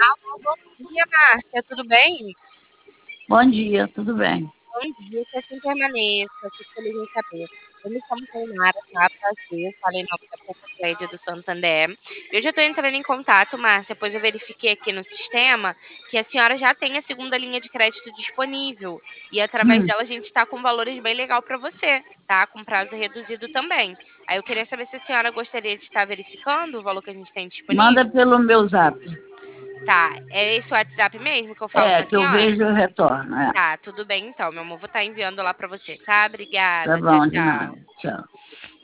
Bom dia, Márcia, tudo bem? Bom dia, tudo bem? Bom dia, que assim permaneça, fico feliz em saber. Eu me chamo Tainara, tá? Prazer, falei nome da Poupa Crédito do Santander. Eu já estou entrando em contato, Márcia, pois eu verifiquei aqui no sistema que a senhora já tem a segunda linha de crédito disponível e através Hum, dela a gente está com valores bem legal para você, tá? Com prazo reduzido também. Aí eu queria saber se a senhora gostaria de estar verificando o valor que a gente tem Manda disponível. pelo meu zap. Tá, é esse o WhatsApp mesmo que eu falo com É, a que eu senhora? vejo e retorno. É. Tá, tudo bem então, meu amor. Vou estar enviando lá pra você, tá? Tá Obrigada. Tchau, bom, de nada. tchau. Tchau.